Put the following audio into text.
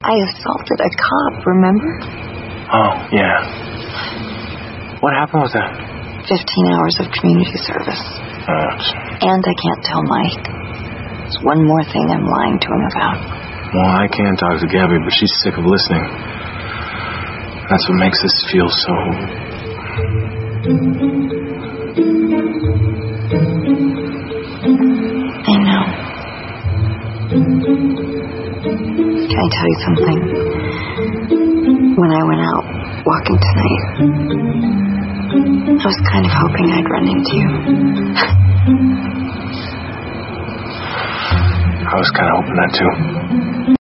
I assaulted a cop, remember? Oh, yeah. What happened with that? 15 hours of community service. And I can't tell Mike. There's one more thing I'm lying to him about. Well, I can't talk to Gabby, but she's sick of listening. That's what makes this feel so... I know. Can I tell you something? When I went out walking tonight, I was kind of hoping I'd run into you. I was kind of hoping that too.